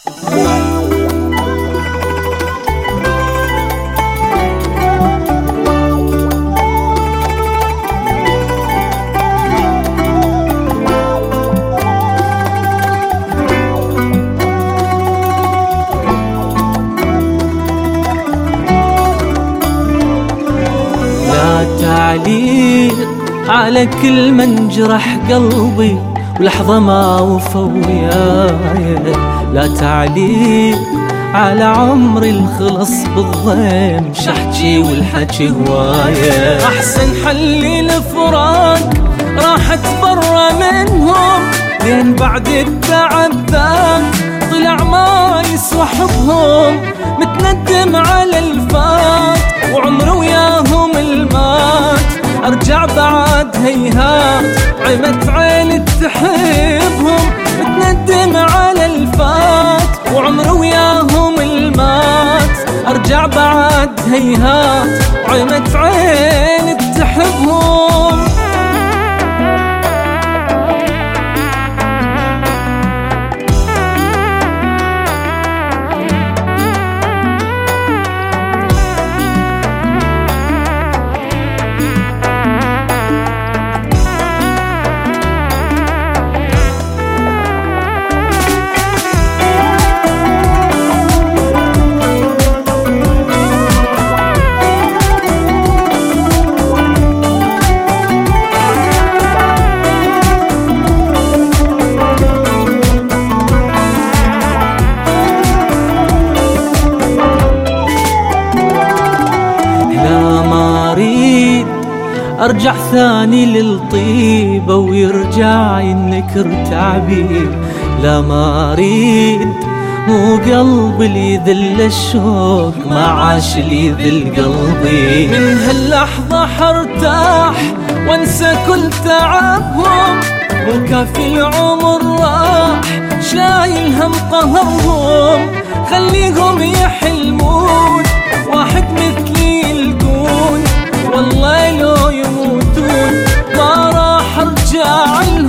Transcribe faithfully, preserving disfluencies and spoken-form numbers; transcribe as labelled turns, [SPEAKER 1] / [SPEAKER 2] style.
[SPEAKER 1] تعليق على كل من جرح قلبي ولحظة ما وفى وياي، لا تعليق على عمري الخلص بالضيم، شحكي والحكي هواية. أحسن حل الفراق راح اتبرى منهم، لين بعد التعب ذاك طلع ما يسوى حبهم. متندم على الفات وعمري وياهم المات، ارجع بعد هيهات عمت عيني تحبهم. متندم على الفات وعمري وياهم المات، ارجع بعد هيهات عمت عيني تحبهم. ارجع ثاني للطيبة ويرجع ينكر تعبير، لا ما اريد مو قلبي اللي يذل الشوق، ما عاش اللي يذل قلبي. من هاللحظة حرتاح وانسى كل تعبهم، مو كافي العمر راح شايل هم قهرهم. خليهم يحلمون واحد مثلي يلقون، والله لو يموتون ما راح ارجع